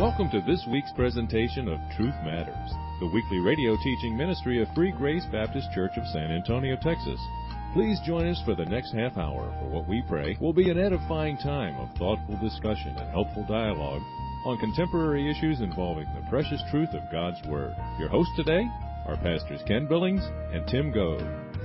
Welcome to this week's presentation of Truth Matters, the weekly radio teaching ministry of Free Grace Baptist Church of San Antonio, Texas. Please join us for the next half hour for what we pray will be an edifying time of thoughtful discussion and helpful dialogue on contemporary issues involving the precious truth of God's Word. Your hosts today are Pastors Ken Billings and Tim Gove.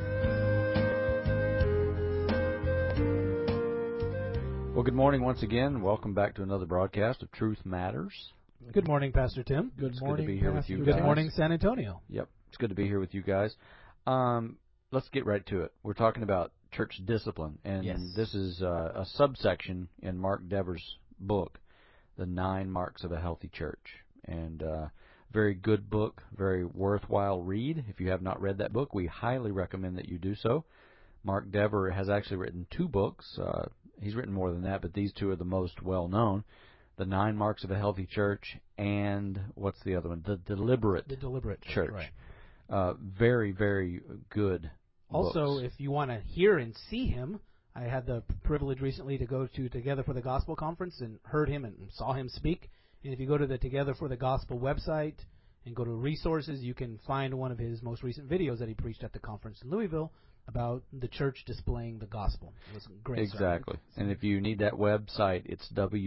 Well, good morning once again. Welcome back to another broadcast of Truth Matters. Good morning, Pastor Tim. Good morning, to be here with you guys. Good morning, San Antonio. Yep, it's good to be here with you guys. Let's get right to it. We're talking about church discipline, and this is a subsection in Mark Dever's book, The 9 Marks of a Healthy Church. And very good book, very worthwhile read. If you have not read that book, we highly recommend that you do so. Mark Dever has actually written 2 books. He's written more than that, but these 2 are the most well-known. The 9 Marks of a Healthy Church, and what's the other one? The Deliberate Church. Right. Very, very good Also, books. if you want to hear and see him, I had the privilege recently to go to Together for the Gospel conference and heard him and saw him speak. And if you go to the Together for the Gospel website and go to resources, you can find one of his most recent videos that he preached at the conference in Louisville about the church displaying the gospel. It was great. Exactly. And if you need that website, it's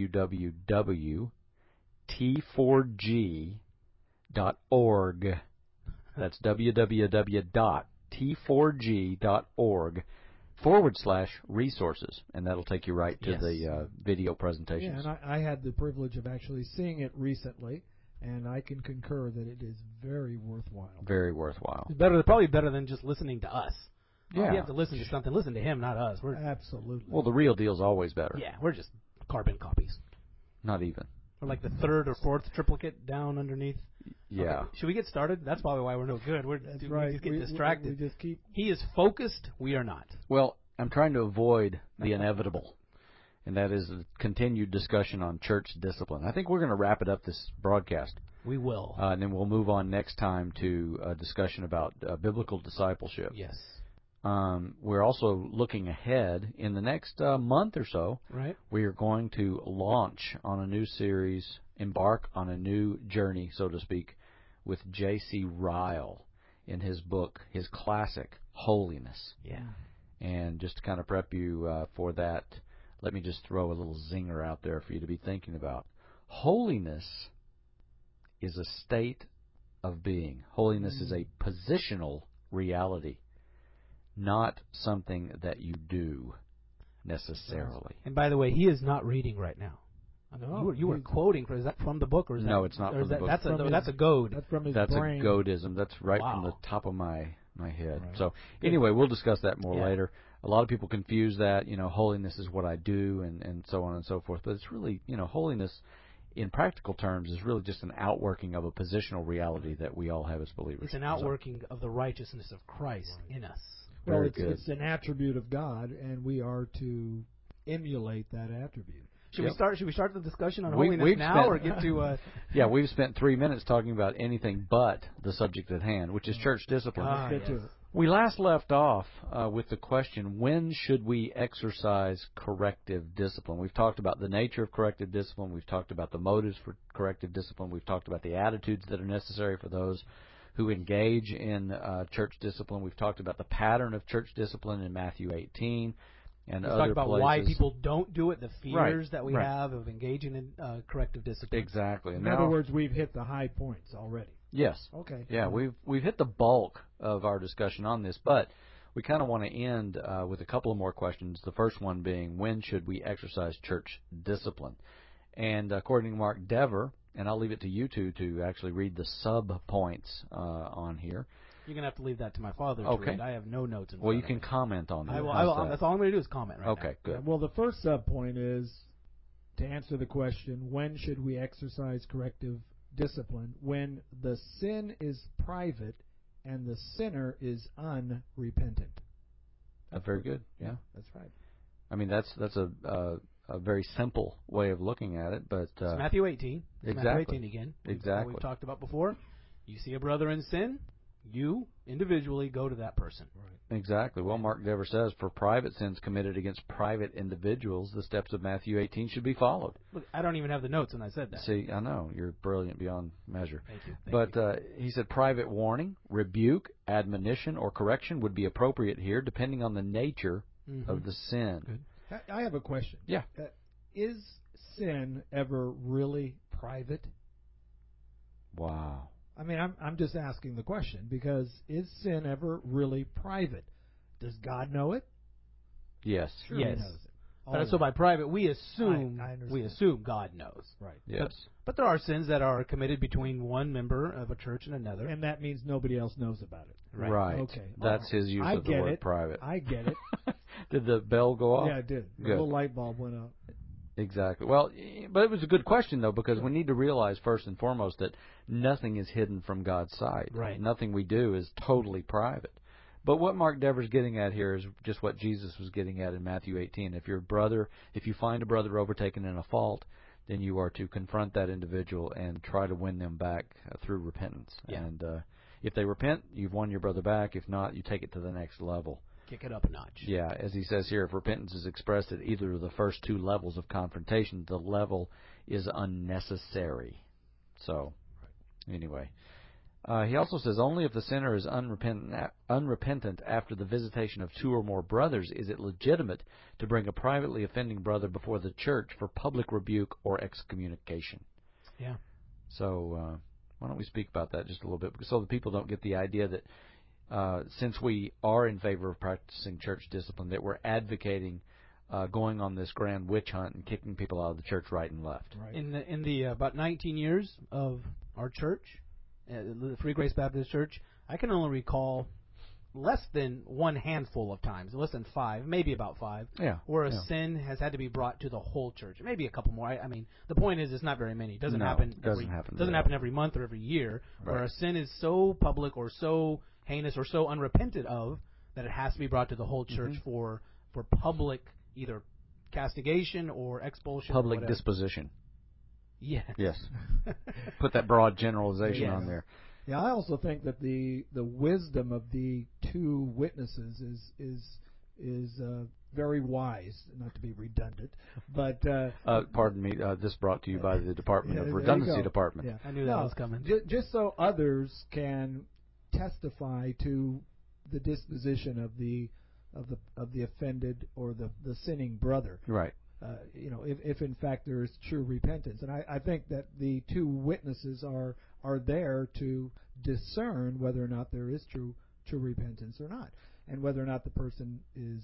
www.t4g.org. That's www.t4g.org/resources, and that'll take you right to the video presentations. Yeah, and I had the privilege of actually seeing it recently, and I can concur that it is very worthwhile. Very worthwhile. It's probably better than just listening to us. Yeah. If you have to listen to something, listen to him, not us. Absolutely. Well, the real deal's always better. Yeah, we're just carbon copies. Not even. We're like the 3rd or 4th triplicate down underneath. Yeah. Okay, should we get started? That's probably why we're no good. That's we right. just get distracted. We just keep... He is focused. We are not. Well, I'm trying to avoid the inevitable, and that is a continued discussion on church discipline. I think we're going to wrap it up this broadcast. We will. And then we'll move on next time to a discussion about biblical discipleship. Yes. We're also looking ahead in the next month or so. Right. We are going to launch on a new series, embark on a new journey, so to speak, with J.C. Ryle in his book, his classic, Holiness. Yeah. And just to kind of prep you for that, let me just throw a little zinger out there for you to be thinking about. Holiness is a state of being. Holiness is a positional reality, not something that you do necessarily. And by the way, he is not reading right now. No, you were quoting. Is that from the book, or is No, that, it's not or from the book. That's a goad. That's from his That's brain. a goadism. That's right Wow. from the top of my head. Right. So anyway, we'll discuss that more Yeah. later. A lot of people confuse that, holiness is what I do and so on and so forth. But it's really, holiness in practical terms is really just an outworking of a positional reality that we all have as believers. It's an outworking of the righteousness of Christ in us. Well, Very good. it's an attribute of God, and we are to emulate that attribute. Should we start the discussion on We've holiness now, spent- or get to? Yeah, we've spent 3 minutes talking about anything but the subject at hand, which is church discipline. Ah, Let's get to yes. it. We last left off with the question, when should we exercise corrective discipline? We've talked about the nature of corrective discipline. We've talked about the motives for corrective discipline. We've talked about the attitudes that are necessary for those who engage in church discipline. We've talked about the pattern of church discipline in Matthew 18 and Let's other talk about places. why people don't do it, the fears Right, that we right. have of engaging in corrective discipline. Exactly. And In now, other words, we've hit the high points already. yes. Okay. Yeah, we've hit the bulk of our discussion on this, but we kind of want to end with a couple of more questions. The first one being, when should we exercise church discipline? And according to Mark Dever, and I'll leave it to you two to actually read the sub-points on here. You're going to have to leave that to my father to Okay. read. I have no notes in Well, front you of can me. comment on that. I will, How's that? that's all I'm going to do is comment right now. Okay, good. Well, the first sub-point is, to answer the question, when should we exercise corrective discipline? When the sin is private and the sinner is unrepentant. Very good. Yeah, That's right. I mean that's a very simple way of looking at it, but It's Matthew 18. It's exactly. Matthew 18 again. Exactly. We've talked about before. You see a brother in sin, You, individually, go to that person. Right. Exactly. Well, Mark Dever says, for private sins committed against private individuals, the steps of Matthew 18 should be followed. Look, I don't even have the notes when I said that. See, I know. You're brilliant beyond measure. Thank you. But he said private warning, rebuke, admonition, or correction would be appropriate here, depending on the nature of the sin. Good. I have a question. Yeah. Is sin ever really private? Wow. I mean, I'm just asking the question because is sin ever really private? Does God know it? Yes. Sure Yes. He knows it. But so by private, we assume I understand. God knows. Right. Yes. But there are sins that are committed between one member of a church and another. And that means nobody else knows about it. Right. Okay. That's his use of the word private. I get it. Did the bell go off? Yeah, it did. The Good. little light bulb went up. Exactly. Well, but it was a good question, though, because we need to realize, first and foremost, that nothing is hidden from God's sight. Right. Nothing we do is totally private. But what Mark Dever's getting at here is just what Jesus was getting at in Matthew 18. If you find a brother overtaken in a fault, then you are to confront that individual and try to win them back through repentance. Yeah. And if they repent, you've won your brother back. If not, you take it to the next level. Kick it up a notch. Yeah, as he says here, if repentance is expressed at either of the first two levels of confrontation, the level is unnecessary. So, anyway. He also says, only if the sinner is unrepentant after the visitation of two or more brothers is it legitimate to bring a privately offending brother before the church for public rebuke or excommunication. Yeah. So, why don't we speak about that just a little bit, so the people don't get the idea that since we are in favor of practicing church discipline, that we're advocating going on this grand witch hunt and kicking people out of the church right and left. Right. In the about 19 years of our church, the Free Grace Baptist Church, I can only recall less than one handful of times, less than 5, maybe about 5, where a sin has had to be brought to the whole church. Maybe a couple more. I mean, the point is, it's not very many. It doesn't happen every month or every year, where a sin is so public or so heinous or so unrepented of that it has to be brought to the whole church for public either castigation or expulsion. Public disposition. Yes. Yes. Put that broad generalization on there. Yeah, I also think that the wisdom of the two witnesses is very wise, not to be redundant, but pardon me. This brought to you by the Department of Redundancy Department. Yeah. I knew that was coming. Just so others can testify to the disposition of the offended or the sinning brother. Right. If in fact there is true repentance. And I think that the two witnesses are there to discern whether or not there is true repentance or not, and whether or not the person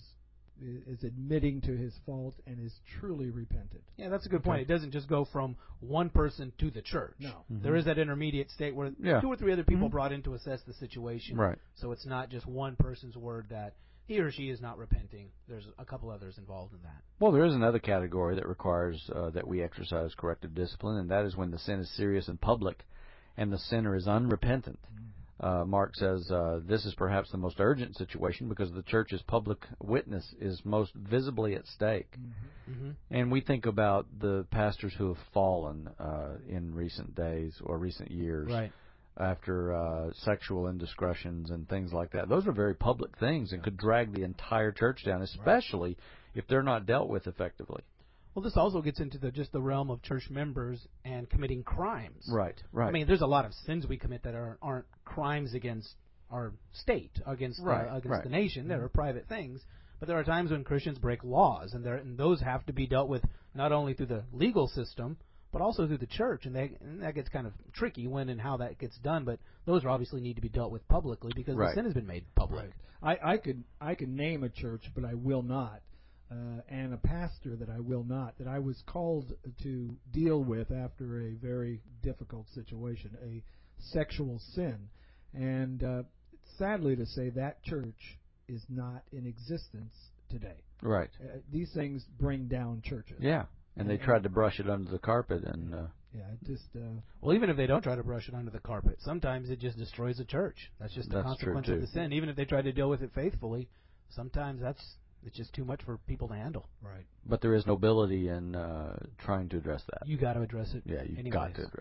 is admitting to his fault and is truly repentant. Yeah, that's a good point. It doesn't just go from one person to the church. No. There is that intermediate state where 2 or 3 other people brought in to assess the situation. Right. So it's not just one person's word that he or she is not repenting. There's a couple others involved in that. Well, there is another category that requires that we exercise corrective discipline, and that is when the sin is serious and public and the sinner is unrepentant. Mark says this is perhaps the most urgent situation because the church's public witness is most visibly at stake. And we think about the pastors who have fallen in recent days or recent years. Right. After sexual indiscretions and things like that. Those are very public things and could drag the entire church down, especially if they're not dealt with effectively. Well, this also gets into just the realm of church members and committing crimes. Right. I mean, there's a lot of sins we commit that aren't crimes against our state, against the nation. That are private things. But there are times when Christians break laws, and those have to be dealt with not only through the legal system, but also through the church, and that gets kind of tricky when and how that gets done. But those obviously need to be dealt with publicly because the sin has been made public. Right. I could name a church, but I will not, and a pastor that I will not, that I was called to deal with after a very difficult situation, a sexual sin, and sadly to say, that church is not in existence today. Right. These things bring down churches. Yeah. And they tried to brush it under the carpet, and well, even if they don't try to brush it under the carpet, sometimes it just destroys a church. That's just the consequence of the sin. Even if they try to deal with it faithfully, sometimes it's just too much for people to handle. Right. But there is nobility in trying to address that. You got to address it. Yeah, you anyways. got to address it.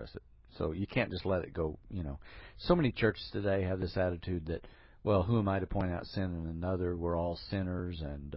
So you can't just let it go, So many churches today have this attitude that, well, who am I to point out sin in another? We're all sinners, and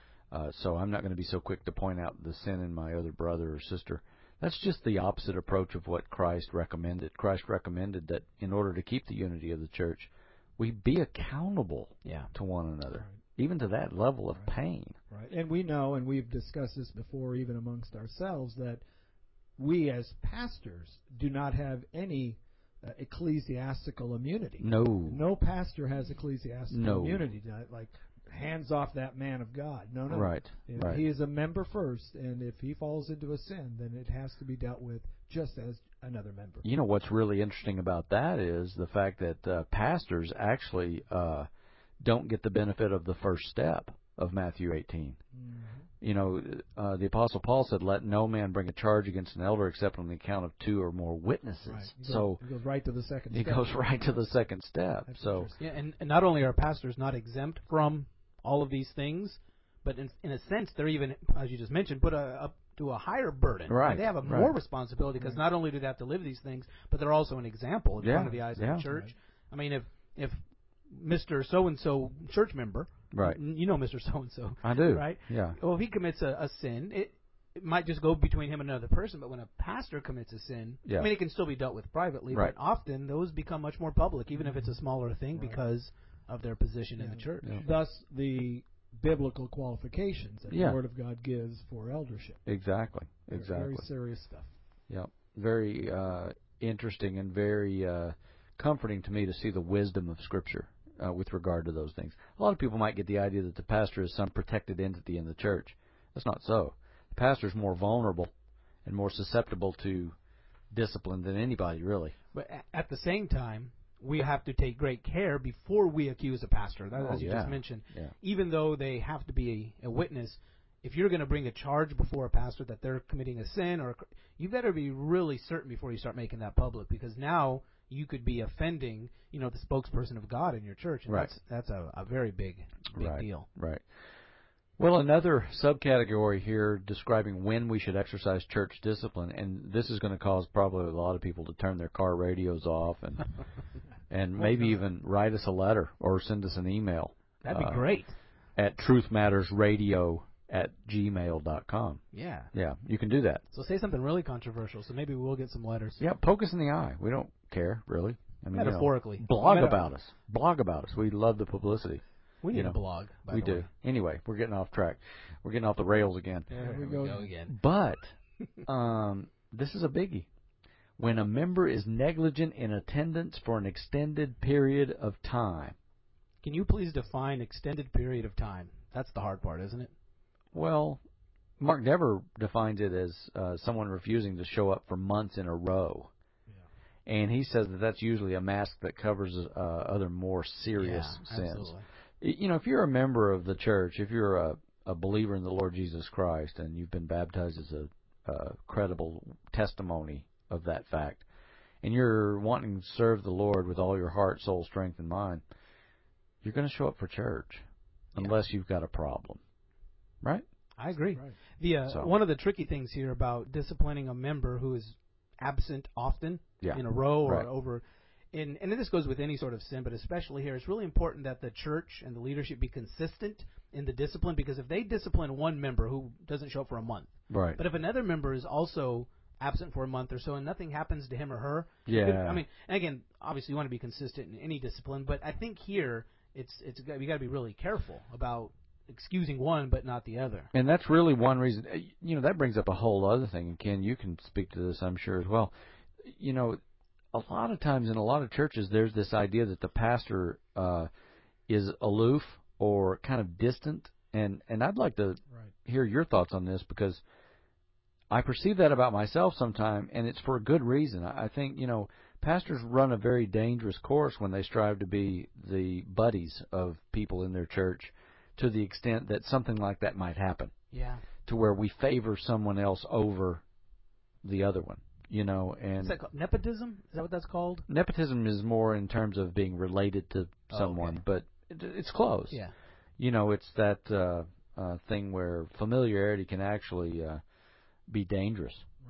so I'm not going to be so quick to point out the sin in my other brother or sister. That's just the opposite approach of what Christ recommended. Christ recommended that in order to keep the unity of the church, we be accountable to one another, even to that level of pain. Right. And we know, and we've discussed this before even amongst ourselves, that we as pastors do not have any ecclesiastical immunity. No pastor has ecclesiastical immunity. Like, hands off that man of God. No. Right. He is a member first, and if he falls into a sin, then it has to be dealt with just as another member. You know what's really interesting about that is the fact that pastors actually don't get the benefit of the first step of Matthew 18. Mm-hmm. The Apostle Paul said, "Let no man bring a charge against an elder except on the account of 2 or more witnesses." Right. He goes right to the second step. He goes right to the second step. So and not only are pastors not exempt from all of these things, but in a sense, they're even, as you just mentioned, put up to a higher burden. Right. And they have more responsibility because not only do they have to live these things, but they're also an example in front of the eyes of the church. Right. I mean, if Mr. So-and-so church member, you know Mr. So-and-so. I do. Right? Yeah. Well, if he commits a sin, it might just go between him and another person, but when a pastor commits a sin, I mean, it can still be dealt with privately, but often those become much more public, even if it's a smaller thing, because of their position in the church. Yeah. Thus, the biblical qualifications that the Word of God gives for eldership. Exactly. Very serious stuff. Yep. Very interesting and very comforting to me to see the wisdom of Scripture with regard to those things. A lot of people might get the idea that the pastor is some protected entity in the church. That's not so. The pastor is more vulnerable and more susceptible to discipline than anybody, really. But at the same time, we have to take great care before we accuse a pastor, as you just mentioned. Yeah. Even though they have to be a witness, if you're going to bring a charge before a pastor that they're committing a sin, you better be really certain before you start making that public, because now you could be offending, the spokesperson of God in your church, and that's a very big deal. Right. Well, another subcategory here describing when we should exercise church discipline, and this is going to cause probably a lot of people to turn their car radios off and maybe even write us a letter or send us an email. That'd be great. At truthmattersradio@gmail.com. Yeah. Yeah, you can do that. So say something really controversial, so maybe we'll get some letters. Yeah, poke us in the eye. We don't care, really. I mean, metaphorically. Blog about us. Blog about us. We love the publicity. We need a blog, by we the do. way. Anyway, we're getting off track. We're getting off the rails again. There we go again. But this is a biggie. When a member is negligent in attendance for an extended period of time. Can you please define extended period of time? That's the hard part, isn't it? Well, Mark Dever defines it as someone refusing to show up for months in a row. Yeah. And he says that that's usually a mask that covers other more serious sins. Absolutely. If you're a member of the church, if you're a believer in the Lord Jesus Christ and you've been baptized as a credible testimony of that fact, and you're wanting to serve the Lord with all your heart, soul, strength, and mind, you're going to show up for church unless you've got a problem. Right? I agree. Right. One of the tricky things here about disciplining a member who is absent often in a row or over, and this goes with any sort of sin, but especially here, it's really important that the church and the leadership be consistent in the discipline, because if they discipline one member who doesn't show up for a month, but if another member is also absent for a month or so and nothing happens to him or her, and again, obviously you want to be consistent in any discipline, but I think here we got to be really careful about excusing one but not the other. And that's really one reason. That brings up a whole other thing. And Ken, you can speak to this, I'm sure, as well. A lot of times in a lot of churches, there's this idea that the pastor is aloof or kind of distant. And I'd like to hear your thoughts on this, because I perceive that about myself sometimes, and it's for a good reason. I think, pastors run a very dangerous course when they strive to be the buddies of people in their church, to the extent that something like that might happen. Yeah. To where we favor someone else over the other one, and is that called nepotism? Is that what that's called? Nepotism is more in terms of being related to someone, but it's close. Yeah. It's that thing where familiarity can actually be dangerous. Right.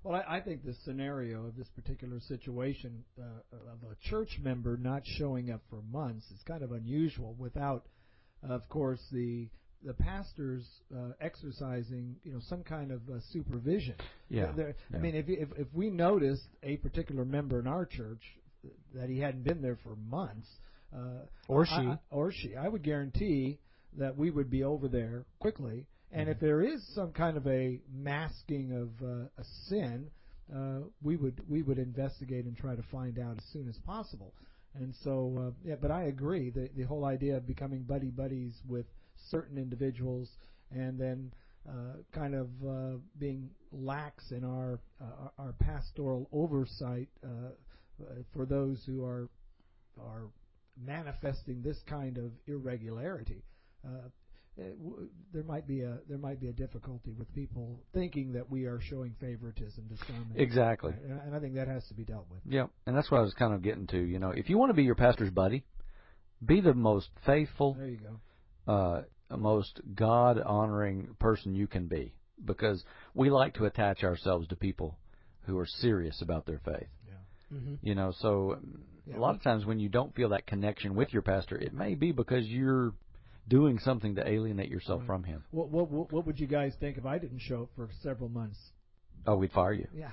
Well, I think the scenario of this particular situation of a church member not showing up for months is kind of unusual without, of course, the pastors exercising, some kind of supervision. Yeah. I mean, if we noticed a particular member in our church that he hadn't been there for months, or she, I would guarantee that we would be over there quickly. And if there is some kind of a masking of a sin, we would investigate and try to find out as soon as possible. And so, but I agree. The whole idea of becoming buddies with certain individuals and then kind of being lax in our pastoral oversight for those who are manifesting this kind of irregularity. There might be a difficulty with people thinking that we are showing favoritism to some. Exactly. And I think that has to be dealt with. Yeah, and that's what I was kind of getting to. If you want to be your pastor's buddy, be the most faithful, there you go, most God-honoring person you can be, because we like to attach ourselves to people who are serious about their faith. Yeah. Mm-hmm. So a lot of times when you don't feel that connection with your pastor, it may be because you're doing something to alienate yourself from him. What would you guys think if I didn't show up for several months? Oh, we'd fire you. Yeah.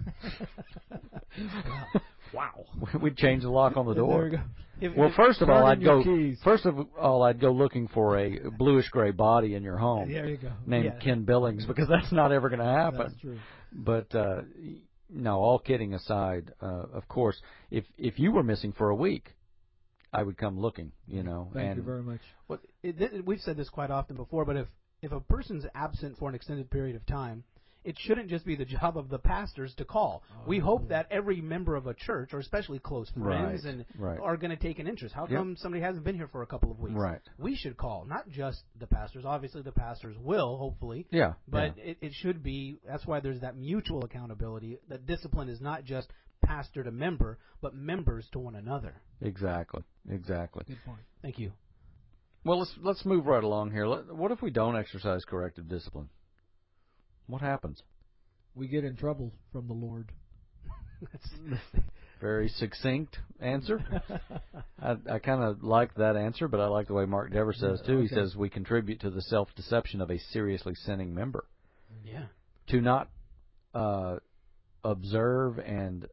Wow. We'd change the lock on the door. There we go. Well, first of all, I'd go looking for a bluish gray body in your home. There you go. Named Ken Billings, because that's not ever going to happen. That's true. But no, all kidding aside, of course, if you were missing for a week, I would come looking, Thank you very much. Well, we've said this quite often before, but if a person's absent for an extended period of time, it shouldn't just be the job of the pastors to call. We hope that every member of a church, or especially close friends, are going to take an interest. How come somebody hasn't been here for a couple of weeks? Right. We should call, not just the pastors. Obviously, the pastors will, hopefully. Yeah. But it should be. That's why there's that mutual accountability. That discipline is not just pastor to member, but members to one another. Exactly. Good point. Thank you. Well, let's move right along here. What if we don't exercise corrective discipline? What happens? We get in trouble from the Lord. Very succinct answer. I kind of like that answer, but I like the way Mark Dever says too. He says we contribute to the self-deception of a seriously sinning member. Yeah. To not observe and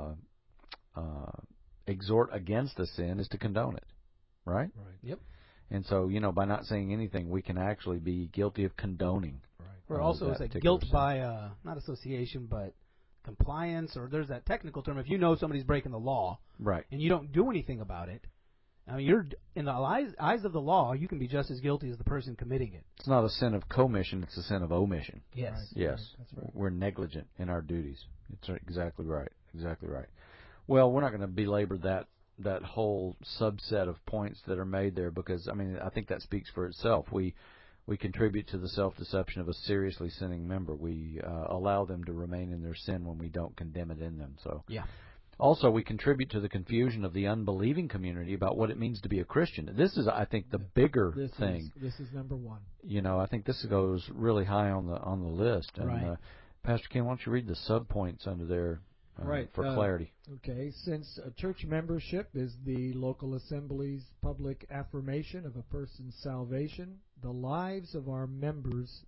exhort against a sin is to condone it, right? Right. Yep. And so, by not saying anything, we can actually be guilty of condoning. Right. Or also it's like guilt by not association, but compliance, or there's that technical term. If you know somebody's breaking the law, right, and you don't do anything about it, I mean, you're in the eyes of the law, you can be just as guilty as the person committing it. It's not a sin of commission; it's a sin of omission. Yes. Right. Yes. That's right. We're negligent in our duties. It's exactly right. Exactly right. Well, we're not going to belabor that whole subset of points that are made there, because I think that speaks for itself. We contribute to the self-deception of a seriously sinning member. We allow them to remain in their sin when we don't condemn it in them. So yeah. Also, we contribute to the confusion of the unbelieving community about what it means to be a Christian. This is, I think, the bigger thing. This is number one. I think this goes really high on the list. And, right. Pastor Ken, why don't you read the subpoints under there for clarity? Okay. Since church membership is the local assembly's public affirmation of a person's salvation, the lives of our members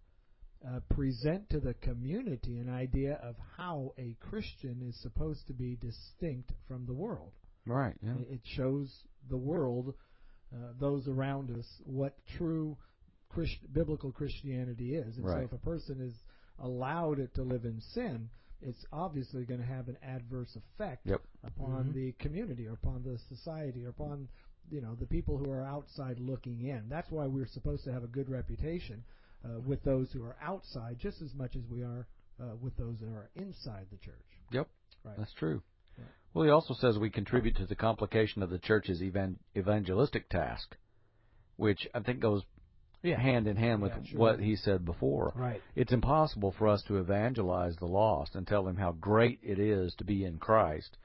present to the community an idea of how a Christian is supposed to be distinct from the world. Right. Yeah. It shows the world, those around us, what true biblical Christianity is. And so if a person is allowed to live in sin, it's obviously going to have an adverse effect upon the community, or upon the society, or upon the people who are outside looking in. That's why we're supposed to have a good reputation with those who are outside, just as much as we are with those that are inside the church. Yep, right. That's true. Yeah. Well, he also says we contribute to the complication of the church's evangelistic task, which I think goes hand in hand with what he said before. Right. It's impossible for us to evangelize the lost and tell them how great it is to be in Christ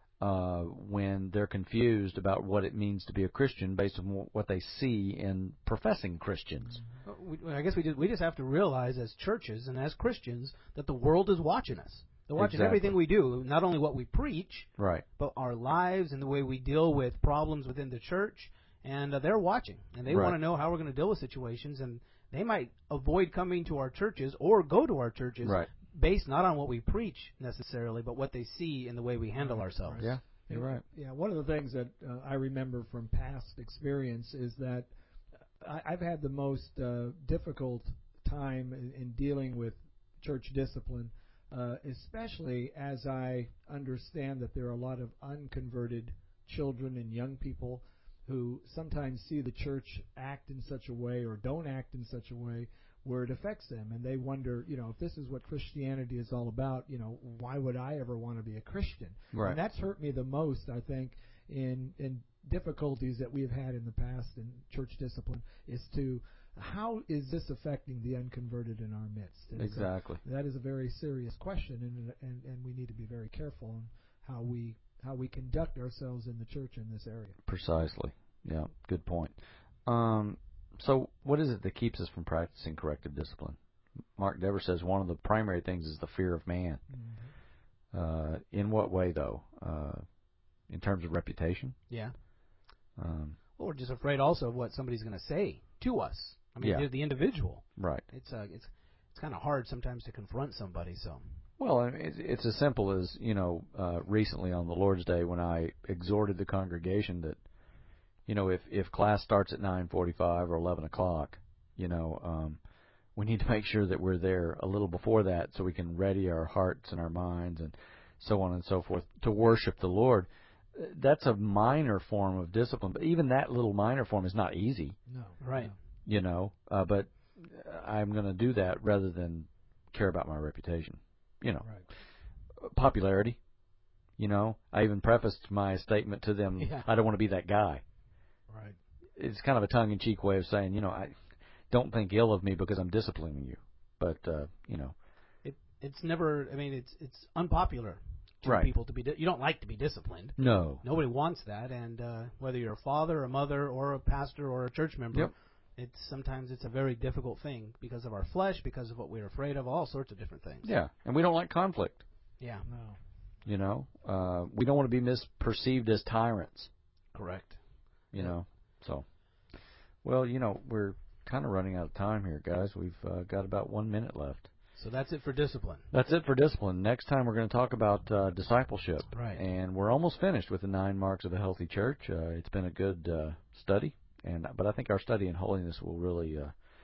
when they're confused about what it means to be a Christian based on what they see in professing Christians. I guess we just have to realize as churches and as Christians that the world is watching us. They're watching everything we do, not only what we preach, right, but our lives and the way we deal with problems within the church. And they're watching, and they want to know how we're going to deal with situations. And they might avoid coming to our churches or go to our churches based not on what we preach necessarily, but what they see in the way we handle ourselves. Yeah, you're right. Yeah, one of the things that I remember from past experience is that I've had the most difficult time in dealing with church discipline, especially as I understand that there are a lot of unconverted children and young people who sometimes see the church act in such a way or don't act in such a way where it affects them, and they wonder, if this is what Christianity is all about, why would I ever want to be a Christian? Right. And that's hurt me the most, I think, in difficulties that we've had in the past in church discipline, is to how is this affecting the unconverted in our midst? And exactly. So that is a very serious question, and we need to be very careful on how we conduct ourselves in the church in this area. Precisely. Yeah, good point. So what is it that keeps us from practicing corrective discipline? Mark Dever says one of the primary things is the fear of man. Mm-hmm. In what way, though? In terms of reputation? Yeah. Well, we're just afraid also of what somebody's going to say to us. I mean, the individual. Right. It's kind of hard sometimes to confront somebody. So. Well, it's as simple as, recently on the Lord's Day when I exhorted the congregation that, if class starts at 9:45 or 11 o'clock, we need to make sure that we're there a little before that so we can ready our hearts and our minds and so on and so forth to worship the Lord. That's a minor form of discipline, but even that little minor form is not easy. No. Right. But I'm going to do that rather than care about my reputation. Right. Popularity. I even prefaced my statement to them, I don't want to be that guy. Right. It's kind of a tongue-in-cheek way of saying, I don't think ill of me because I'm disciplining you. But, It's never, it's unpopular to people to be, you don't like to be disciplined. No. Nobody wants that, and whether you're a father, a mother, or a pastor, or a church member, sometimes it's a very difficult thing because of our flesh, because of what we're afraid of, all sorts of different things. Yeah, and we don't like conflict. Yeah. No. We don't want to be misperceived as tyrants. Correct. So. Well, we're kind of running out of time here, guys. We've got about 1 minute left. So that's it for discipline. That's it for discipline. Next time we're going to talk about discipleship. Right. And we're almost finished with the 9 marks of a healthy church. It's been a good study. But I think our study in holiness will really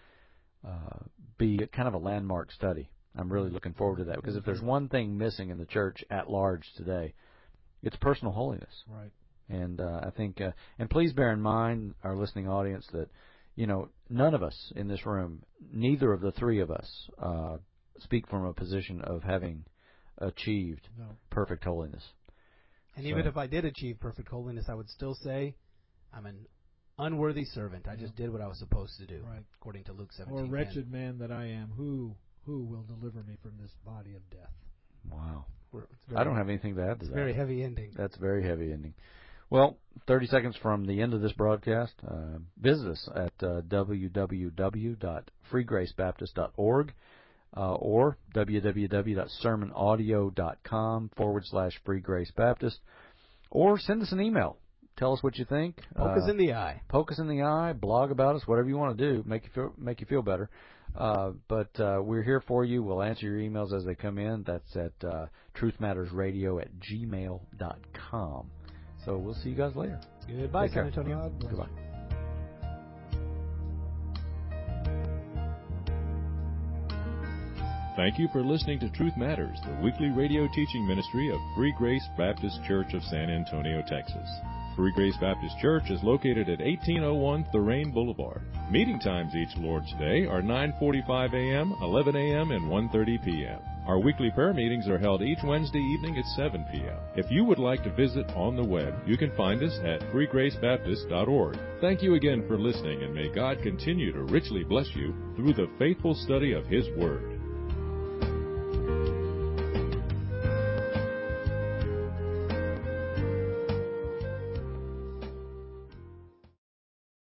be kind of a landmark study. I'm really looking forward to that, because if there's one thing missing in the church at large today, it's personal holiness. Right. And I think, and please bear in mind, our listening audience, that none of us in this room, neither of the three of us, speak from a position of having achieved perfect holiness. And even if I did achieve perfect holiness, I would still say I'm an unworthy servant. I just did what I was supposed to do, according to Luke 17. Or wretched man that I am, who will deliver me from this body of death? Wow. I don't have anything to add to that. It's a very heavy ending. That's a very heavy ending. Well, 30 seconds from the end of this broadcast, visit us at www.freegracebaptist.org or www.sermonaudio.com/freegracebaptist, or send us an email. Tell us what you think. Poke us in the eye. Poke us in the eye. Blog about us. Whatever you want to do. Make you feel better. But we're here for you. We'll answer your emails as they come in. That's at truthmattersradio@gmail.com. So we'll see you guys later. Goodbye, San Antonio. Goodbye. Thank you for listening to Truth Matters, the weekly radio teaching ministry of Free Grace Baptist Church of San Antonio, Texas. Free Grace Baptist Church is located at 1801 Thorane Boulevard. Meeting times each Lord's Day are 9:45 a.m., 11 a.m., and 1:30 p.m. Our weekly prayer meetings are held each Wednesday evening at 7 p.m. If you would like to visit on the web, you can find us at freegracebaptist.org. Thank you again for listening, and may God continue to richly bless you through the faithful study of His Word.